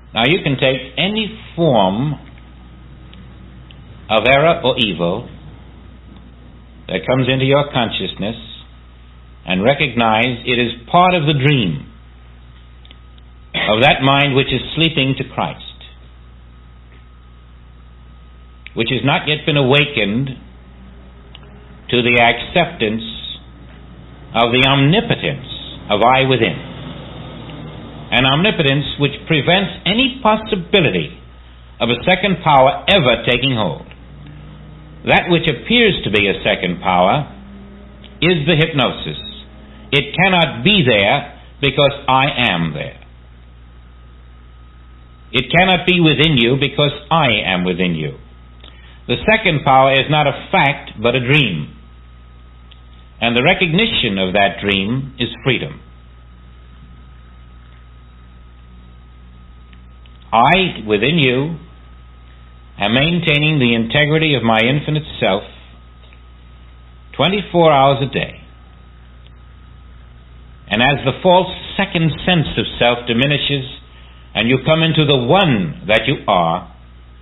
Now you can take any form of error or evil that comes into your consciousness and recognize it is part of the dream of that mind which is sleeping to Christ, which has not yet been awakened to the acceptance of the omnipotence of I within, an omnipotence which prevents any possibility of a second power ever taking hold. That which appears to be a second power is the hypnosis. It cannot be there because I am there. It cannot be within you because I am within you. The second power is not a fact but a dream. And the recognition of that dream is freedom. I, within you, am maintaining the integrity of my infinite self 24 hours a day. And as the false second sense of self diminishes and you come into the one that you are,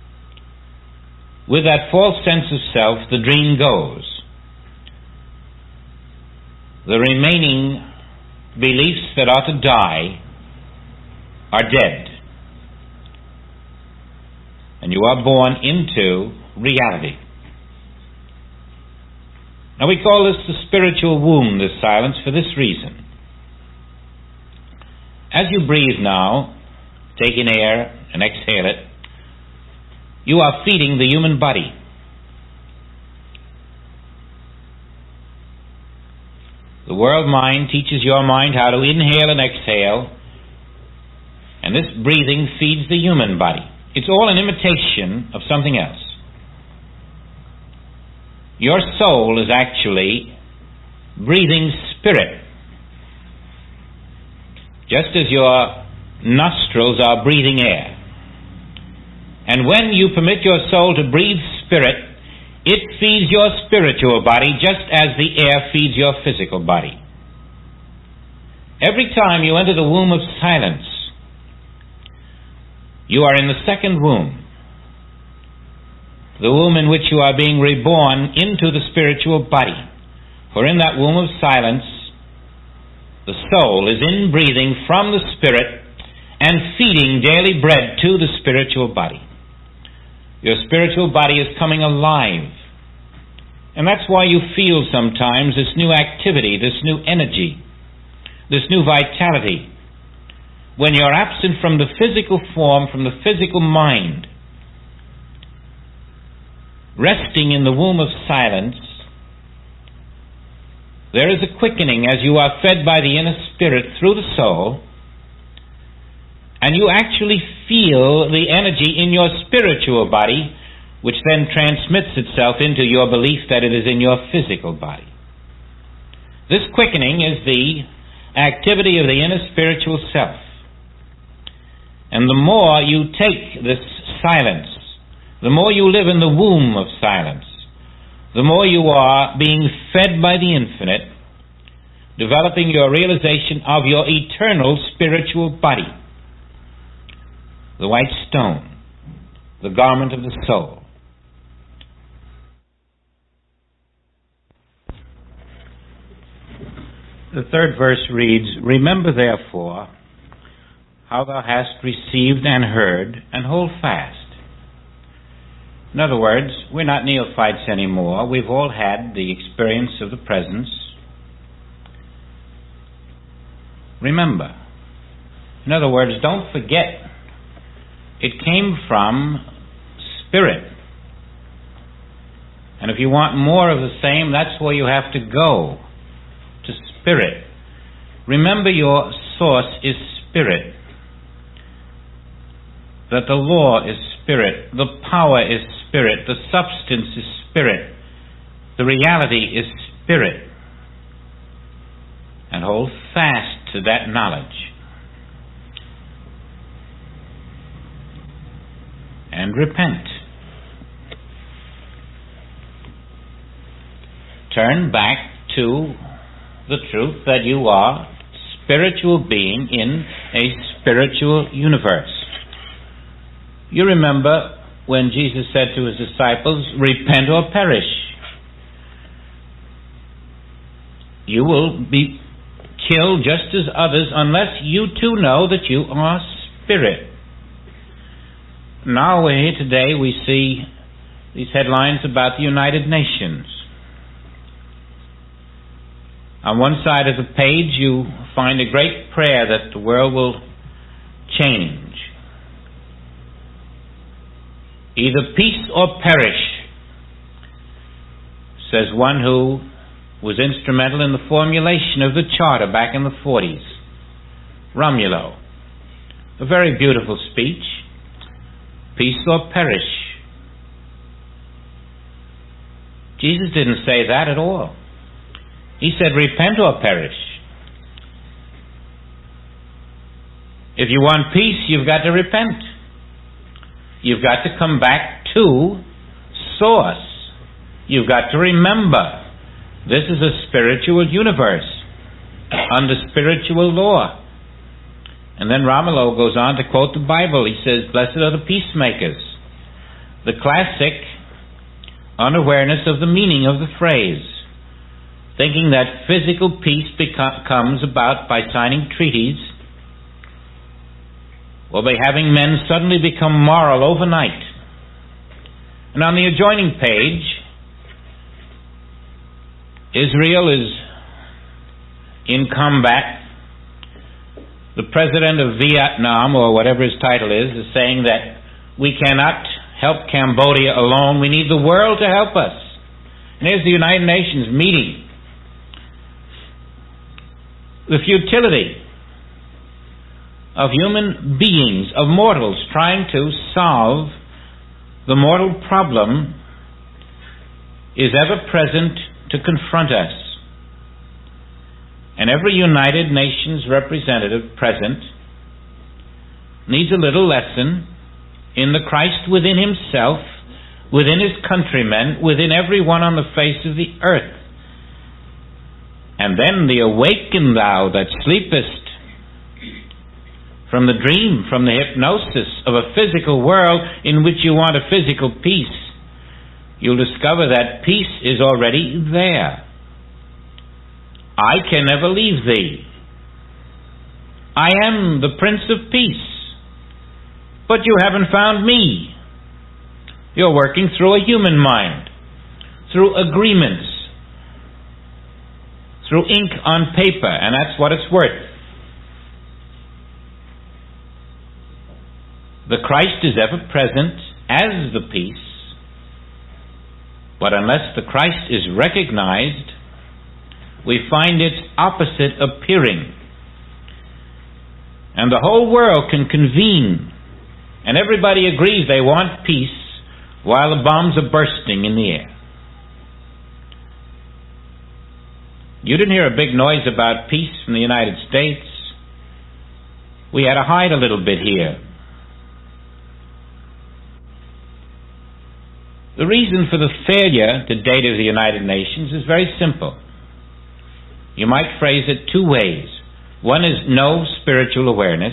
with that false sense of self, the dream goes. The remaining beliefs that are to die are dead. And you are born into reality. Now we call this the spiritual womb, this silence, for this reason. As you breathe now, take in air and exhale it, you are feeding the human body. The world mind teaches your mind how to inhale and exhale, and this breathing feeds the human body. It's all an imitation of something else. Your soul is actually breathing spirit, just as your nostrils are breathing air. And when you permit your soul to breathe spirit, it feeds your spiritual body just as the air feeds your physical body. Every time you enter the womb of silence, you are in the second womb, the womb in which you are being reborn into the spiritual body. For in that womb of silence, the soul is inbreathing from the spirit and feeding daily bread to the spiritual body. Your spiritual body is coming alive. And that's why you feel sometimes this new activity, this new energy, this new vitality. When you're absent from the physical form, from the physical mind, resting in the womb of silence, there is a quickening as you are fed by the inner spirit through the soul, and you actually feel the energy in your spiritual body, which then transmits itself into your belief that it is in your physical body. This quickening is the activity of the inner spiritual self. And the more you take this silence, the more you live in the womb of silence, the more you are being fed by the infinite, developing your realization of your eternal spiritual body, the white stone, the garment of the soul. The third verse reads, "Remember therefore how thou hast received and heard, and hold fast." In other words, we're not neophytes anymore. We've all had the experience of the presence. Remember. In other words, don't forget. It came from spirit. And if you want more of the same, that's where you have to go, to spirit. Remember, your source is spirit. That the law is spirit, the power is spirit, the substance is spirit, the reality is spirit. And hold fast to that knowledge. And repent. Turn back to the truth that you are spiritual being in a spiritual universe. You remember when Jesus said to his disciples, "Repent or perish." You will be killed just as others unless you too know that you are spirit. Now here today we see these headlines about the United Nations. On one side of the page you find a great prayer that the world will change. Either peace or perish, says one who was instrumental in the formulation of the charter back in the 40s, Romulo. A very beautiful speech. Peace or perish. Jesus didn't say that at all. He said, repent or perish. If you want peace, you've got to repent. You've got to come back to source. You've got to remember this is a spiritual universe under spiritual law. And then Romulo goes on to quote the Bible. He says, blessed are the peacemakers. The classic unawareness of the meaning of the phrase, thinking that physical peace comes about by signing treaties or by having men suddenly become moral overnight. And on the adjoining page, Israel is in combat. The president of Vietnam, or whatever his title is saying that we cannot help Cambodia alone. We need the world to help us. And here's the United Nations meeting. The futility of human beings, of mortals, trying to solve the mortal problem is ever present to confront us. And every United Nations representative present needs a little lesson in the Christ within himself, within his countrymen, within everyone on the face of the earth. And then the awaken thou that sleepest, from the dream, from the hypnosis of a physical world in which you want a physical peace, you'll discover that peace is already there. I can never leave thee. I am the Prince of Peace. But you haven't found me. You're working through a human mind, through agreements, through ink on paper, and that's what it's worth. The Christ is ever present as the peace, but unless the Christ is recognized, we find its opposite appearing. And the whole world can convene, and everybody agrees they want peace while the bombs are bursting in the air. You didn't hear a big noise about peace from the United States. We had to hide a little bit here. The reason for the failure to date of the United Nations is very simple. You might phrase it two ways. One is no spiritual awareness.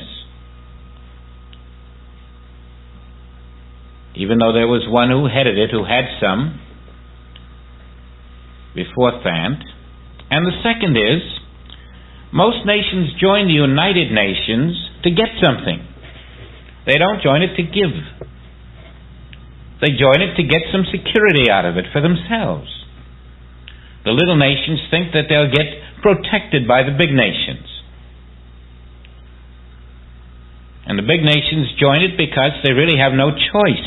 Even though there was one who headed it who had some before Thant. And the second is, most nations join the United Nations to get something. They don't join it to give. They join it to get some security out of it for themselves. The little nations think that they'll get protected by the big nations. And the big nations join it because they really have no choice.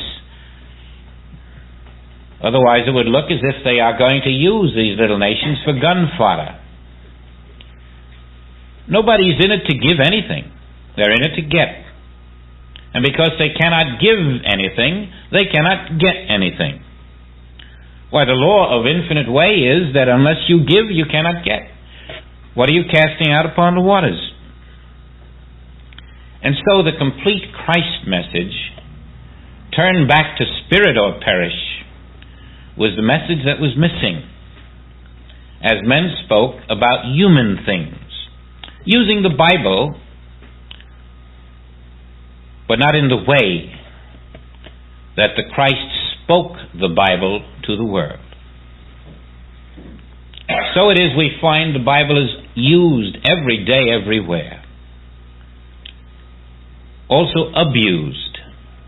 Otherwise it would look as if they are going to use these little nations for gun fodder. Nobody's in it to give anything. They're in it to get. And because they cannot give anything, they cannot get anything. Why, the law of infinite way is that unless you give, you cannot get. What are you casting out upon the waters? And so the complete Christ message, turn back to spirit or perish, was the message that was missing as men spoke about human things, using the Bible, but not in the way that the Christ spoke the Bible to the world. So it is we find the Bible is used every day, everywhere. Also abused.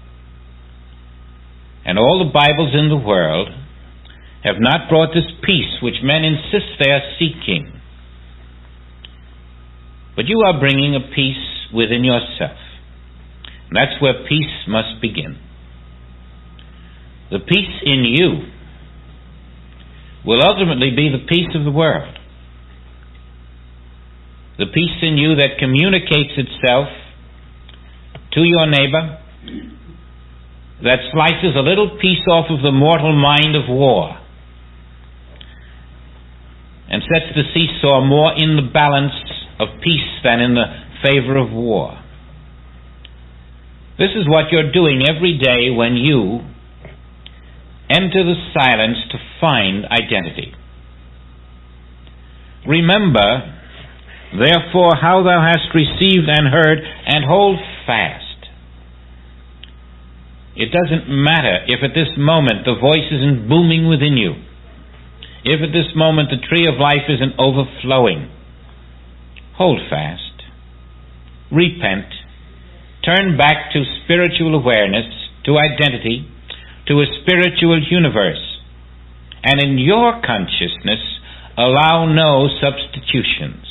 And all the Bibles in the world have not brought this peace which men insist they are seeking. But you are bringing a peace within yourself. And that's where peace must begin. The peace in you will ultimately be the peace of the world. The peace in you that communicates itself to your neighbor, that slices a little piece off of the mortal mind of war and sets the seesaw more in the balance of peace than in the favor of war. This is what you're doing every day when you enter the silence to find identity. Remember, therefore, how thou hast received and heard, and hold fast. It doesn't matter if at this moment the voice isn't booming within you, if at this moment the tree of life isn't overflowing. Hold fast. Repent. Turn back to spiritual awareness, to identity, to a spiritual universe. And in your consciousness, allow no substitutions.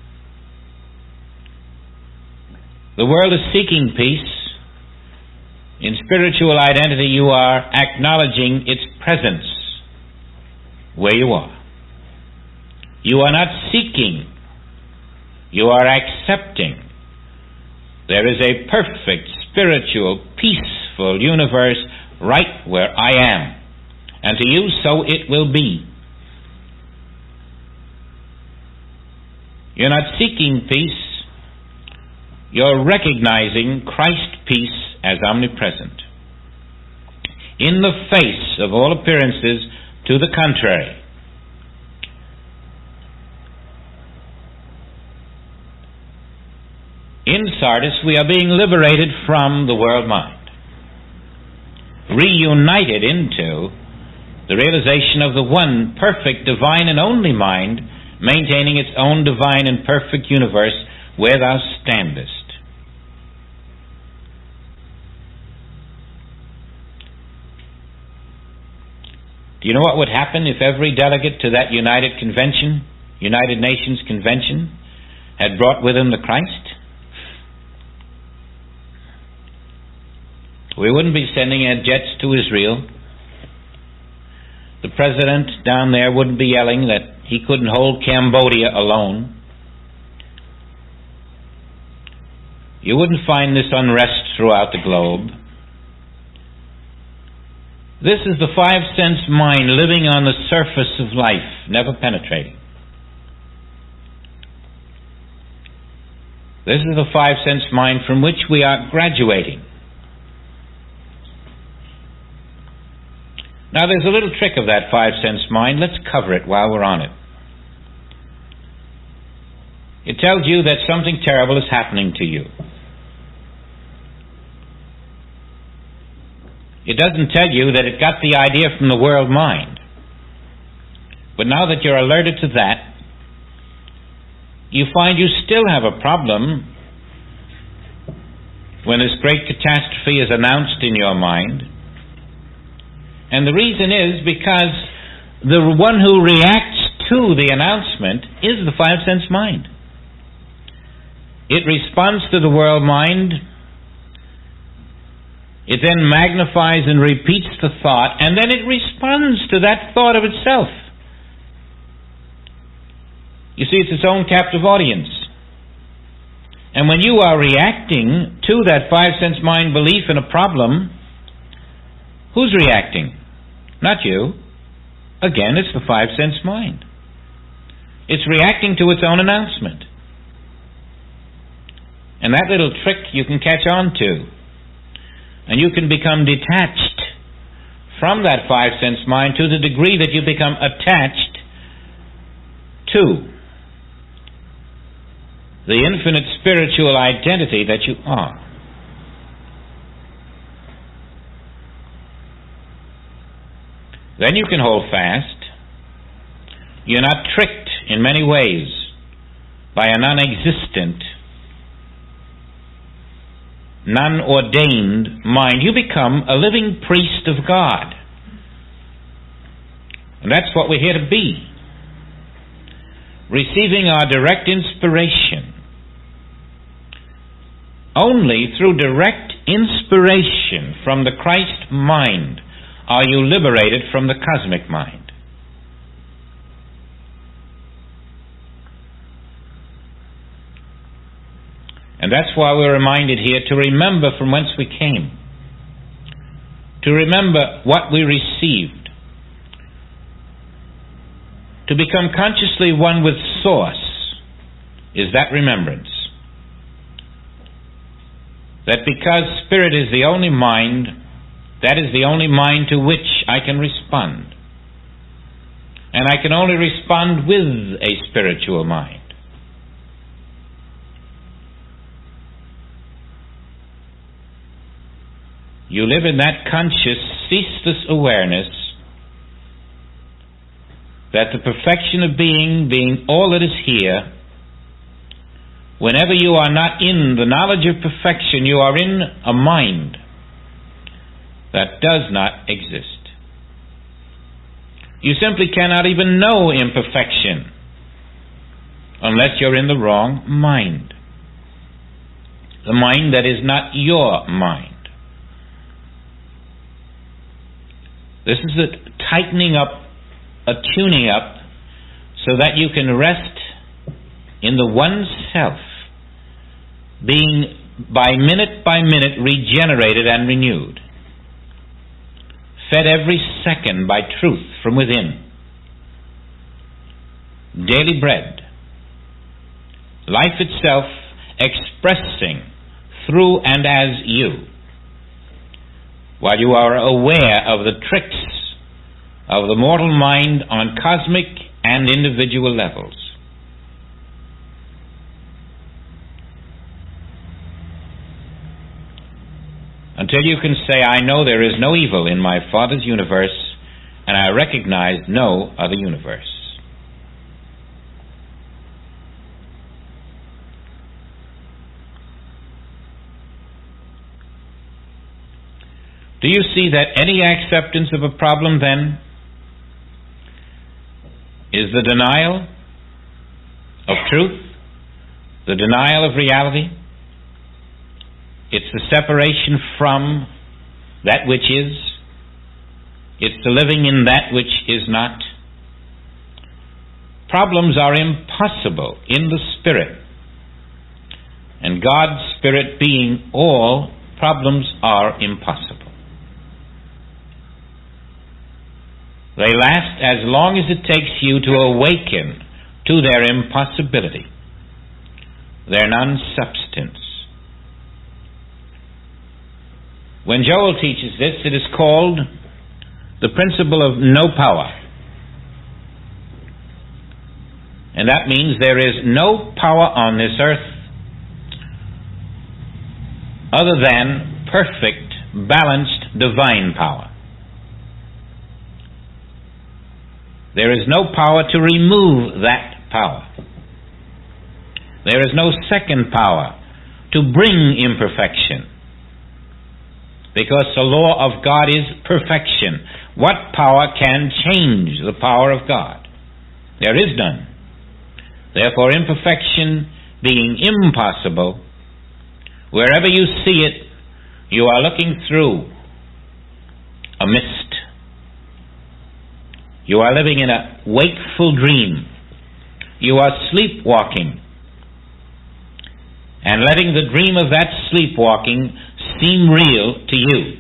The world is seeking peace. In spiritual identity, you are acknowledging its presence where you are. You are not seeking. You are accepting. There is a perfect, spiritual, peaceful universe right where I am. And to you, so it will be. You're not seeking peace. You're recognizing Christ's peace as omnipresent. In the face of all appearances to the contrary. In Sardis, we are being liberated from the world mind, reunited into the realization of the one perfect, divine, and only mind, maintaining its own divine and perfect universe where thou standest. Do you know what would happen if every delegate to that United Nations Convention, had brought with him the Christ? We wouldn't be sending our jets to Israel. The president down there wouldn't be yelling that he couldn't hold Cambodia alone. You wouldn't find this unrest throughout the globe. This is the five-sense mind living on the surface of life, never penetrating. This is the five-sense mind from which we are graduating. Now, there's a little trick of that five-sense mind. Let's cover it while we're on it. It tells you that something terrible is happening to you. It doesn't tell you that it got the idea from the world mind. But now that you're alerted to that, you find you still have a problem when this great catastrophe is announced in your mind. And the reason is because the one who reacts to the announcement is the five-sense mind. It responds to the world mind. It then magnifies and repeats the thought, and then it responds to that thought of itself. You see, it's its own captive audience. And when you are reacting to that five-sense mind belief in a problem, who's reacting? Not you. Again, it's the five-sense mind. It's reacting to its own announcement. And that little trick you can catch on to. And you can become detached from that five-sense mind to the degree that you become attached to the infinite spiritual identity that you are. then you can hold fast. You're not tricked in many ways by a non-existent, non-ordained mind. You become a living priest of God. And that's what we're here to be. Receiving our direct inspiration. Only through direct inspiration from the Christ mind are you liberated from the cosmic mind. And that's why we're reminded here to remember from whence we came. To remember what we received. To become consciously one with Source is that remembrance. That because Spirit is the only mind, that is the only mind to which I can respond. And I can only respond with a spiritual mind. You live in that conscious, ceaseless awareness that the perfection of being all that is here, whenever you are not in the knowledge of perfection, you are in a mind that does not exist. You simply cannot even know imperfection unless you're in the wrong mind. The mind that is not your mind. This is a tightening up, a tuning up, so that you can rest in the one self, being by minute regenerated and renewed, fed every second by truth from within. Daily bread. Life itself expressing through and as you, while you are aware of the tricks of the mortal mind on cosmic and individual levels. Until you can say, I know there is no evil in my Father's universe, and I recognize no other universe. Do you see that any acceptance of a problem then is the denial of truth, the denial of reality? It's the separation from that which is. It's the living in that which is not. Problems are impossible in the Spirit. And God's Spirit being all, problems are impossible. They last as long as it takes you to awaken to their impossibility, their non-substance. When Joel teaches this, it is called the principle of no power. And that means there is no power on this earth other than perfect, balanced, divine power. There is no power to remove that power. There is no second power to bring imperfection. Because the law of God is perfection. What power can change the power of God? There is none. Therefore, imperfection being impossible, wherever you see it, you are looking through a mist. You are living in a wakeful dream. You are sleepwalking. And letting the dream of that sleepwalking seem real to you.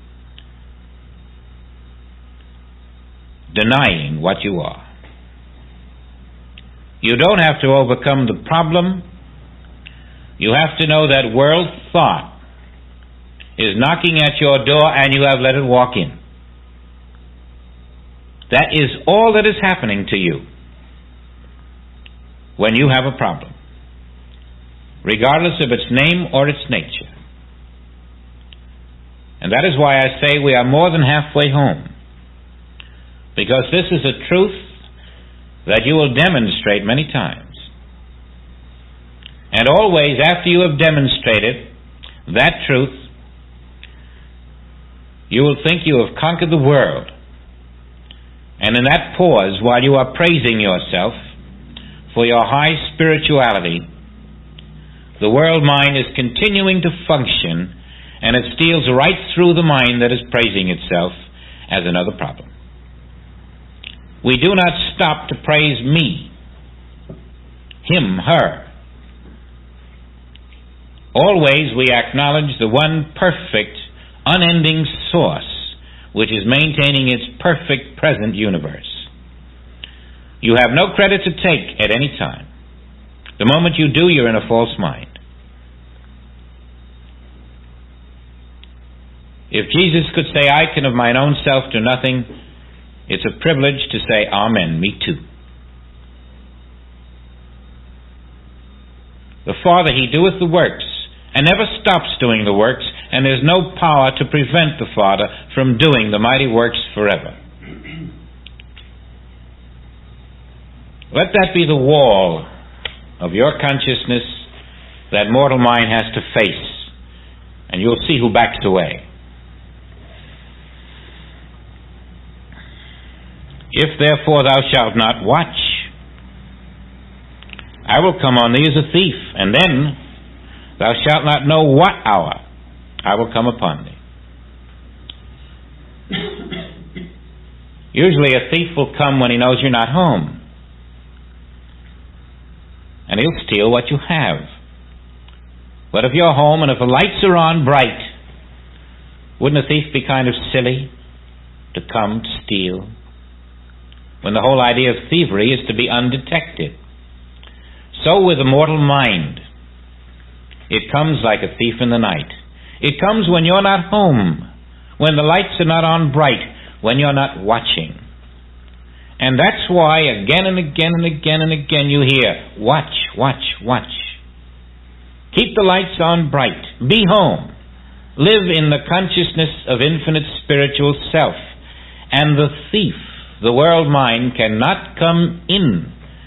Denying what you are. You don't have to overcome the problem. You have to know that world thought is knocking at your door and you have let it walk in. That is all that is happening to you when you have a problem, regardless of its name or its nature. And that is why I say we are more than halfway home. because this is a truth that you will demonstrate many times. And always after you have demonstrated that truth, you will think you have conquered the world. And in that pause, while you are praising yourself for your high spirituality, the world mind is continuing to function, and it steals right through the mind that is praising itself as another problem. We do not stop to praise me, him, her. Always we acknowledge the one perfect, unending source which is maintaining its perfect present universe. You have no credit to take at any time. The moment you do, you're in a false mind. If Jesus could say, I can of mine own self do nothing, it's a privilege to say, Amen, me too. The Father, He doeth the works, and never stops doing the works, and there's no power to prevent the Father from doing the mighty works forever. Let that be the wall of your consciousness that mortal mind has to face, and you'll see who backs away. If therefore thou shalt not watch, I will come on thee as a thief, and then thou shalt not know what hour I will come upon thee. Usually a thief will come when he knows you're not home, and he'll steal what you have. But if you're home and if the lights are on bright, wouldn't a thief be kind of silly to come to steal? When the whole idea of thievery is to be undetected. So with the mortal mind, it comes like a thief in the night. It comes when you're not home, when the lights are not on bright, when you're not watching. And that's why again and again and again and again you hear, watch, watch, watch. Keep the lights on bright. Be home. Live in the consciousness of infinite spiritual self. And the thief, the world mind, cannot come in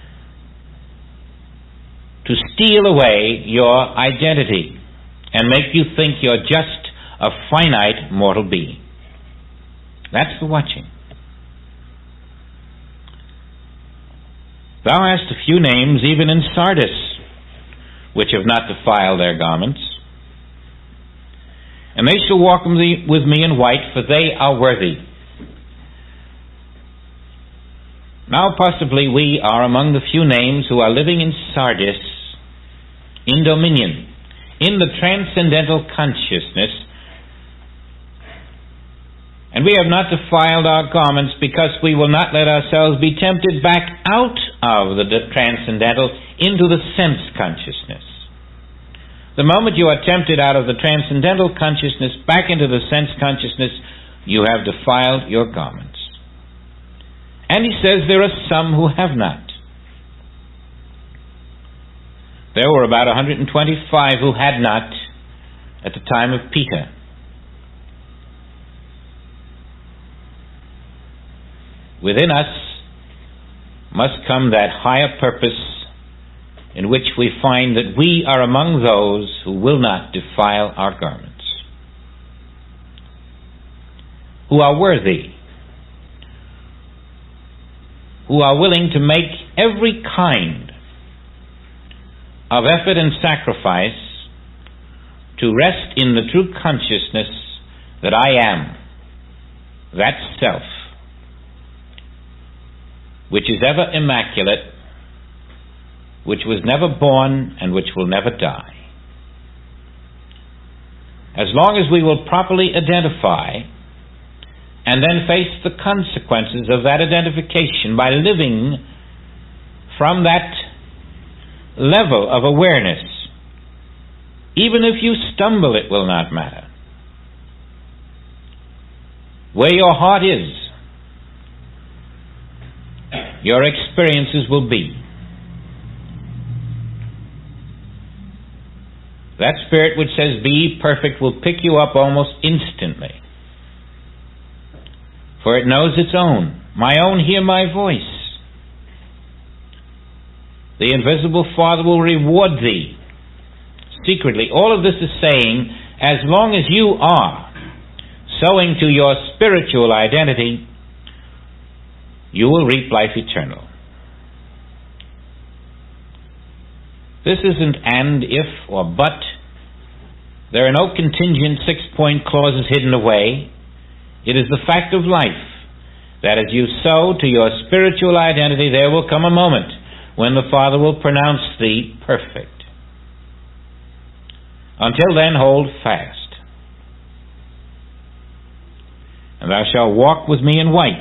to steal away your identity and make you think you're just a finite mortal being. That's the watching. Thou hast a few names even in Sardis, which have not defiled their garments. And they shall walk with me in white, for they are worthy. Now possibly we are among the few names who are living in Sardis, in dominion, in the transcendental consciousness, and we have not defiled our garments because we will not let ourselves be tempted back out of the transcendental into the sense consciousness. The moment you are tempted out of the transcendental consciousness back into the sense consciousness, you have defiled your garments. And he says there are some who have not. There were about 125 who had not at the time of Peter. Within us must come that higher purpose in which we find that we are among those who will not defile our garments, who are worthy, who are willing to make every kind of effort and sacrifice to rest in the true consciousness that I am, that self, which is ever immaculate, which was never born, and which will never die. As long as we will properly identify and then face the consequences of that identification by living from that level of awareness, even if you stumble, it will not matter. Where your heart is, your experiences will be. That spirit which says, be perfect, will pick you up almost instantly. For it knows its own. My own, hear my voice. The invisible Father will reward thee secretly. All of this is saying, as long as you are sowing to your spiritual identity, you will reap life eternal. This isn't and, if, or but. There are no contingent 6-point clauses hidden away. It is the fact of life that as you sow to your spiritual identity, there will come a moment when the Father will pronounce thee perfect. Until then, hold fast. And thou shalt walk with me in white.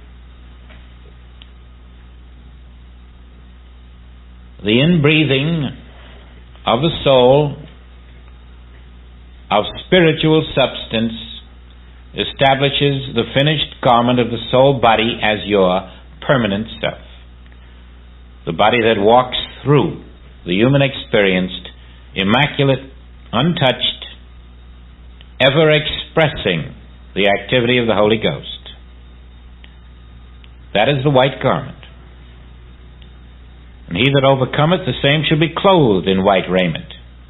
The inbreathing of the soul of spiritual substance establishes the finished garment of the soul body as your permanent self. The body that walks through the human experience, immaculate, untouched, ever expressing the activity of the Holy Ghost. That is the white garment. And he that overcometh, the same shall be clothed in white raiment.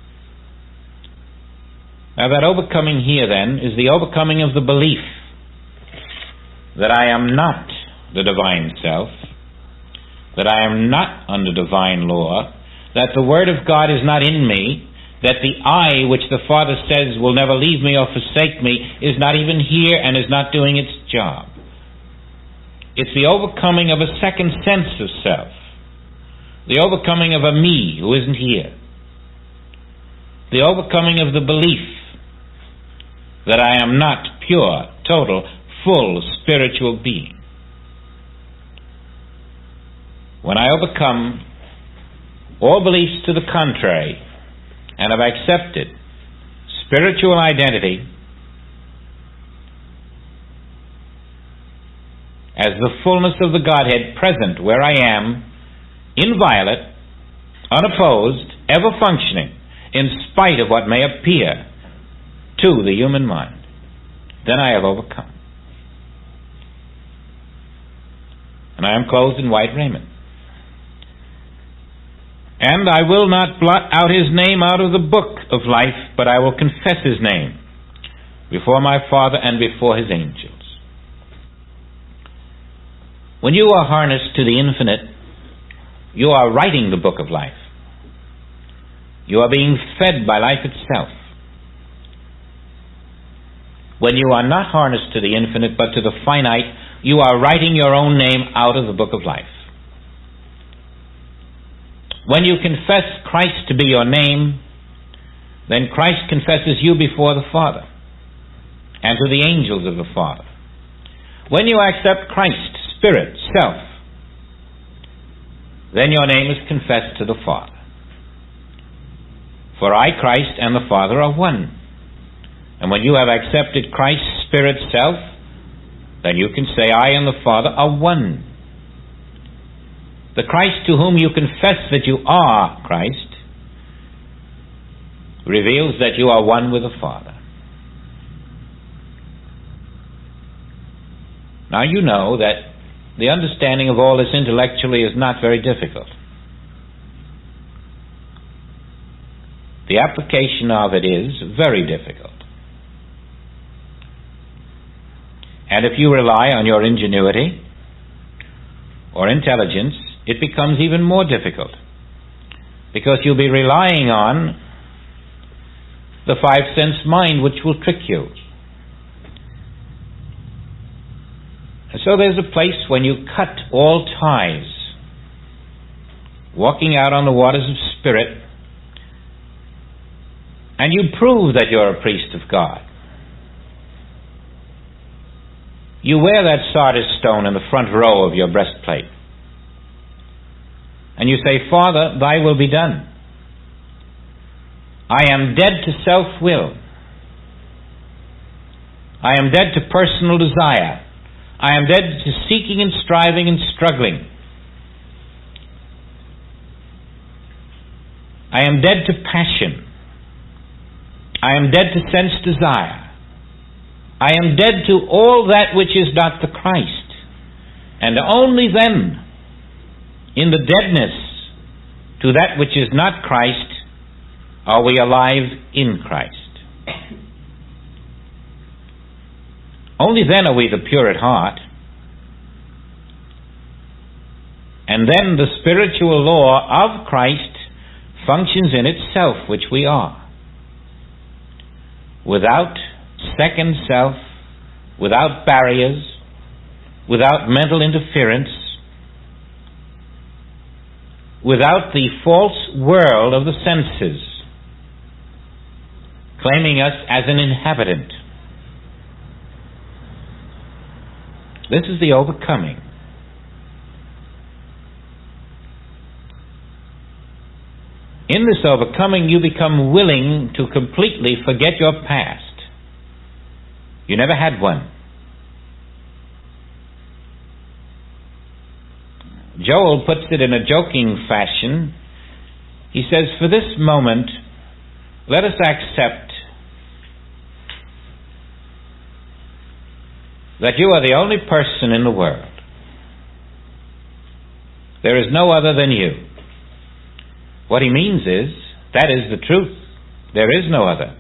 Now that overcoming here then is the overcoming of the belief that I am not the divine self, that I am not under divine law, that the Word of God is not in me, that the I, which the Father says will never leave me or forsake me, is not even here and is not doing its job. It's the overcoming of a second sense of self. The overcoming of a me who isn't here. The overcoming of the belief that I am not pure, total, full spiritual being. When I overcome all beliefs to the contrary and have accepted spiritual identity as the fullness of the Godhead present where I am, inviolate, unopposed, ever functioning, in spite of what may appear to the human mind, then I have overcome. And I am clothed in white raiment. And I will not blot out his name out of the book of life, but I will confess his name before my Father and before his angels. When you are harnessed to the infinite, you are writing the book of life. You are being fed by life itself. When you are not harnessed to the infinite but to the finite, you are writing your own name out of the book of life. When you confess Christ to be your name, then Christ confesses you before the Father and to the angels of the Father. When you accept Christ, Spirit, Self, then your name is confessed to the Father. For I, Christ, and the Father are one. And when you have accepted Christ, Spirit, Self, then you can say, I and the Father are one. The Christ to whom you confess that you are Christ reveals that you are one with the Father. Now you know that the understanding of all this intellectually is not very difficult. The application of it is very difficult. And if you rely on your ingenuity or intelligence, it becomes even more difficult, because you'll be relying on the five-sense mind, which will trick you. And so there's a place when you cut all ties, walking out on the waters of spirit, and you prove that you're a priest of God. You wear that sardis stone in the front row of your breastplate. And you say, Father, thy will be done. I am dead to self-will. I am dead to personal desire. I am dead to seeking and striving and struggling. I am dead to passion. I am dead to sense desire. I am dead to all that which is not the Christ. And only then, in the deadness to that which is not Christ, are we alive in Christ. Only then are we the pure at heart. And then the spiritual law of Christ functions in itself, which we are. Without second self, without barriers, without mental interference, without the false world of the senses, claiming us as an inhabitant. This is the overcoming. In this overcoming, you become willing to completely forget your past. You never had one. Joel puts it in a joking fashion. He says, for this moment, let us accept that you are the only person in the world. There is no other than you. What he means is, that is the truth. There is no other.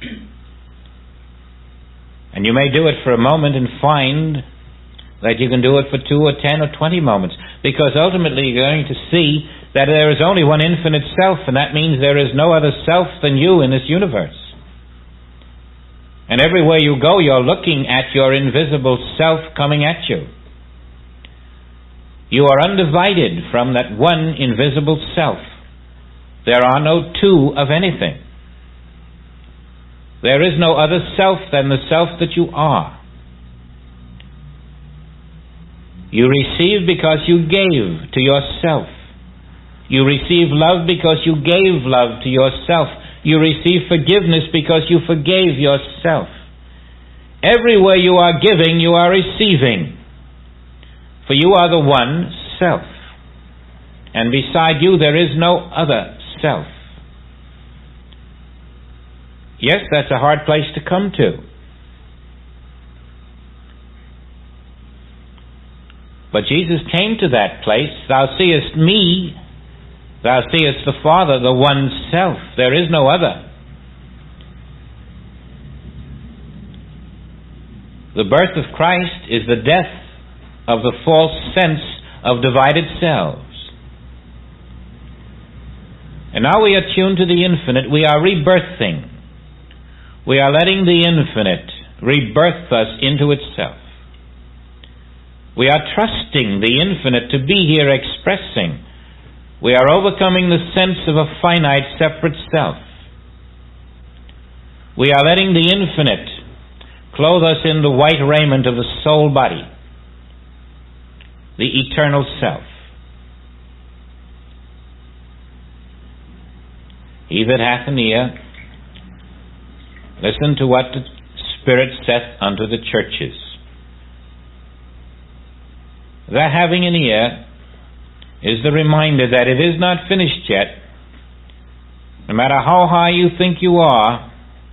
And you may do it for a moment and find that you can do it for 2 or 10 or 20 moments. Because ultimately you're going to see that there is only one infinite self, and that means there is no other self than you in this universe. And everywhere you go, you're looking at your invisible self coming at you. You are undivided from that one invisible self. There are no two of anything. There is no other self than the self that you are. You receive because you gave to yourself. You receive love because you gave love to yourself. You receive forgiveness because you forgave yourself. Everywhere you are giving, you are receiving. For you are the one self. And beside you there is no other self. Yes, that's a hard place to come to. But Jesus came to that place. Thou seest me, thou seest the Father, the one self. There is no other. The birth of Christ is the death of the false sense of divided selves. And now we are tuned to the infinite. We are rebirthing. We are letting the infinite rebirth us into itself. We are trusting the infinite to be here expressing. We are overcoming the sense of a finite separate self. We are letting the infinite clothe us in the white raiment of the soul body, the eternal self. He that hath an ear, listen to what the Spirit saith unto the churches. That having an ear is the reminder that it is not finished yet. No matter how high you think you are,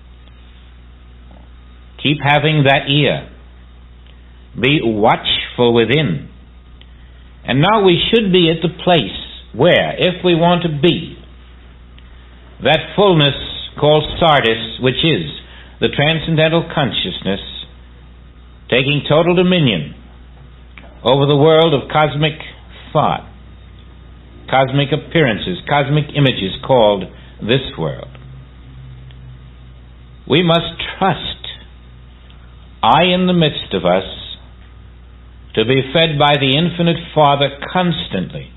keep having that ear. Be watchful within. And now we should be at the place where, if we want to be, that fullness called Sardis, which is the transcendental consciousness, taking total dominion over the world of cosmic thought, cosmic appearances, cosmic images called this world. We must trust I in the midst of us to be fed by the infinite Father constantly.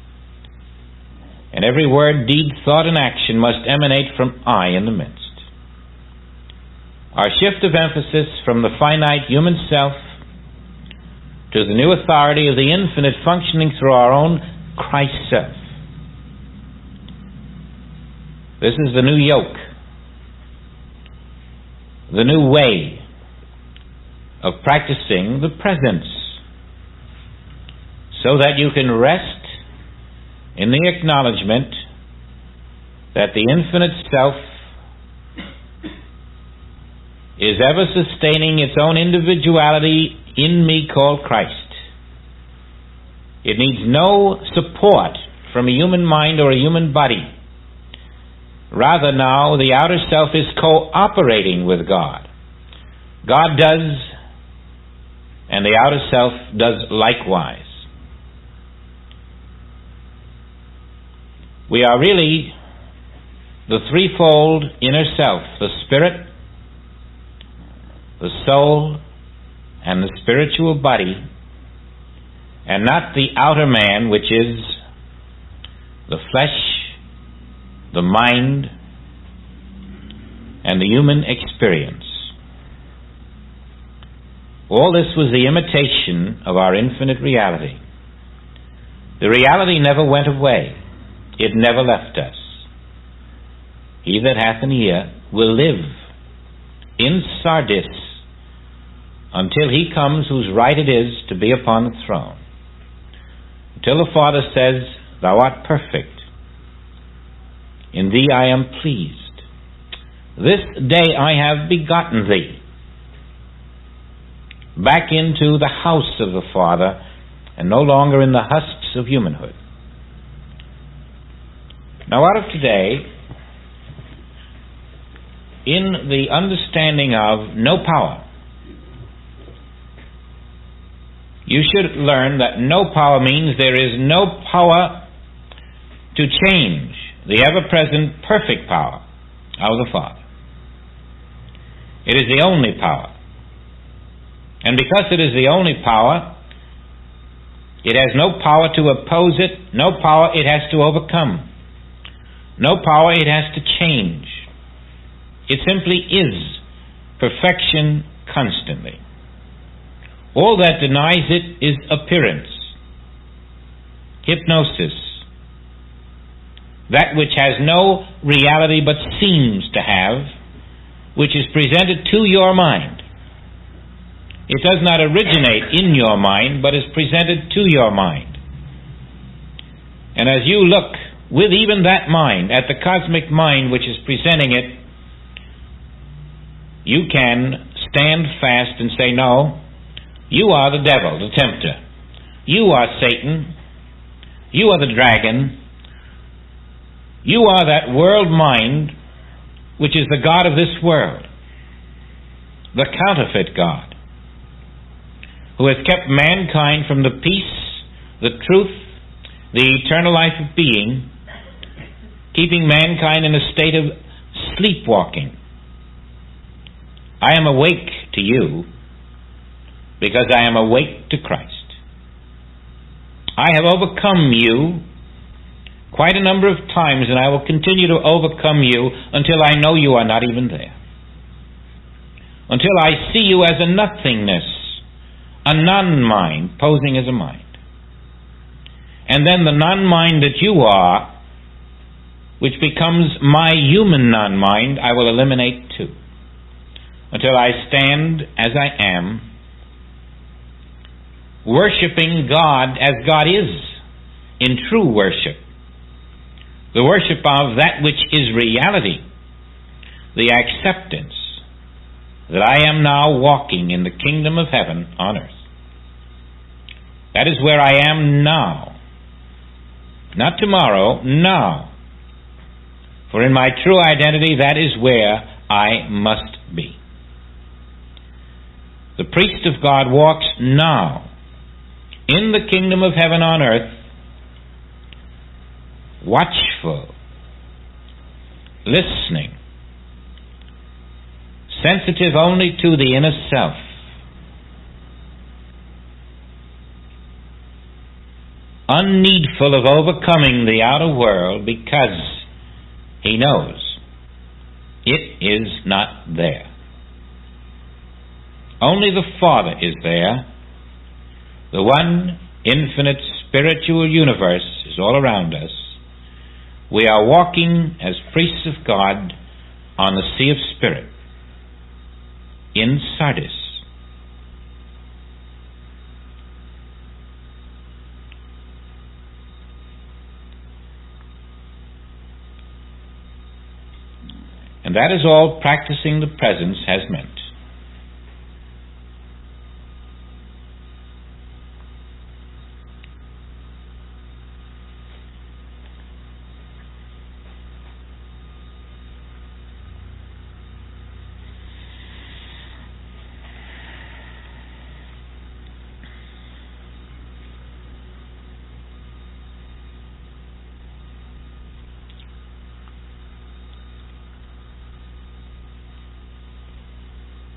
And every word, deed, thought, and action must emanate from I in the midst. Our shift of emphasis from the finite human self to the new authority of the infinite functioning through our own Christ self. This is the new yoke, the new way of practicing the presence, so that you can rest in the acknowledgement that the infinite self is ever sustaining its own individuality in me called Christ. It needs no support from a human mind or a human body. Rather now, the outer self is cooperating with God. God does, and the outer self does likewise. We are really the threefold inner self, the spirit, the soul, and the spiritual body, and not the outer man, which is the flesh, the mind, and the human experience. All this was the imitation of our infinite reality. The reality never went away. It never left us. He that hath an ear will live in Sardis until he comes whose right it is to be upon the throne. Until the Father says, Thou art perfect. In thee I am pleased. This day I have begotten thee. Back into the house of the Father, and no longer in the husks of humanhood. Now out of today, in the understanding of no power, you should learn that no power means there is no power to change the ever-present perfect power of the Father. It is the only power. And because it is the only power, it has no power to oppose it, no power it has to overcome, no power it has to change. It simply is perfection constantly. All that denies it is appearance, hypnosis, that which has no reality but seems to have, which is presented to your mind. It does not originate in your mind, but is presented to your mind. And as you look with even that mind at the cosmic mind which is presenting it, you can stand fast and say, no, you are the devil, the tempter. You are Satan. You are the dragon. You are that world mind which is the God of this world, the counterfeit God, who has kept mankind from the peace, the truth, the eternal life of being, keeping mankind in a state of sleepwalking. I am awake to you because I am awake to Christ. I have overcome you quite a number of times, and I will continue to overcome you until I know you are not even there. Until I see you as a nothingness, a non-mind posing as a mind. And then the non-mind that you are, which becomes my human non-mind, I will eliminate too. Until I stand as I am, worshiping God as God is, in true worship. The worship of that which is reality. The acceptance that I am now walking in the kingdom of heaven on earth. That is where I am now. Not tomorrow, now. For in my true identity, that is where I must be. The priest of God walks now in the kingdom of heaven on earth, watchful, listening, sensitive only to the inner self. Unneedful of overcoming the outer world because he knows it is not there. Only the Father is there. The one infinite spiritual universe is all around us. We are walking as priests of God on the sea of spirit in Sardis. And that is all practicing the presence has meant.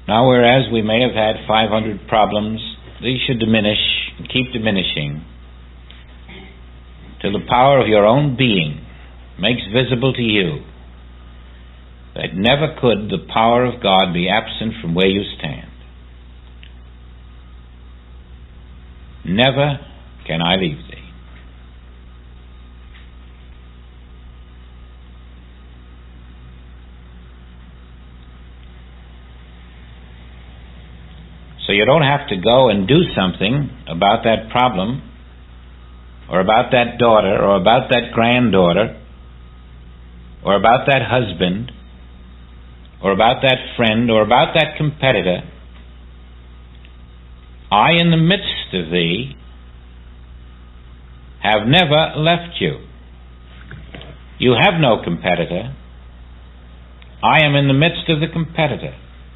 Now, whereas we may have had 500 problems, these should diminish and keep diminishing till the power of your own being makes visible to you that never could the power of God be absent from where you stand. Never can I leave thee. So you don't have to go and do something about that problem, or about that daughter, or about that granddaughter, or about that husband, or about that friend, or about that competitor. I, in the midst of thee, have never left you. You have no competitor. I am in the midst of the competitor.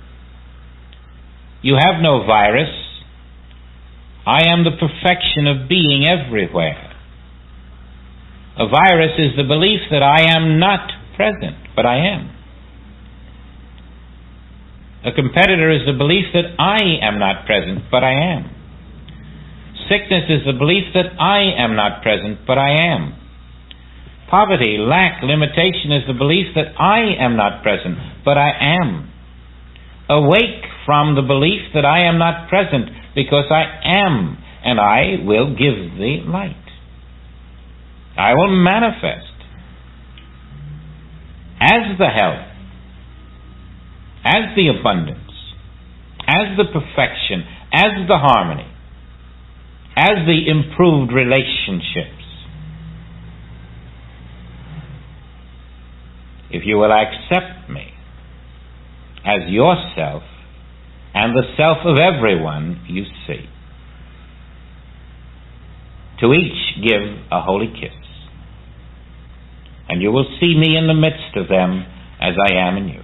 You have no virus. I am the perfection of being everywhere. A virus is the belief that I am not present, but I am. A competitor is the belief that I am not present, but I am. Sickness is the belief that I am not present, but I am. Poverty, lack, limitation is the belief that I am not present, but I am. Awake from the belief that I am not present, because I am, and I will give thee light. I will manifest as the health, as the abundance, as the perfection, as the harmony, as the improved relationships. If you will accept me as yourself and the self of everyone you see, to each give a holy kiss, and you will see me in the midst of them as I am in you.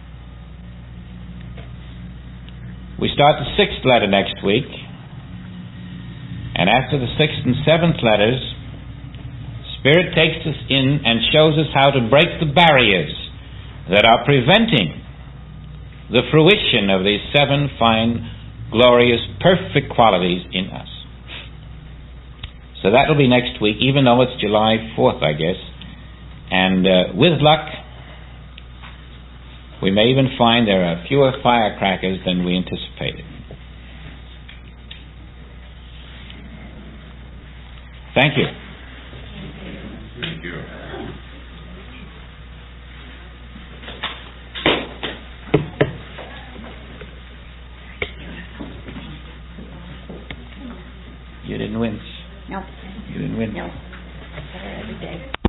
We start the 6th letter next week, and after the 6th and 7th letters, Spirit takes us in and shows us how to break the barriers that are preventing the fruition of these 7 fine, glorious, perfect qualities in us. So that will be next week, even though it's July 4th, I guess. And with luck, we may even find there are fewer firecrackers than we anticipated. Thank you. Thank you. You didn't wince. No. You didn't wince. No. Better every day.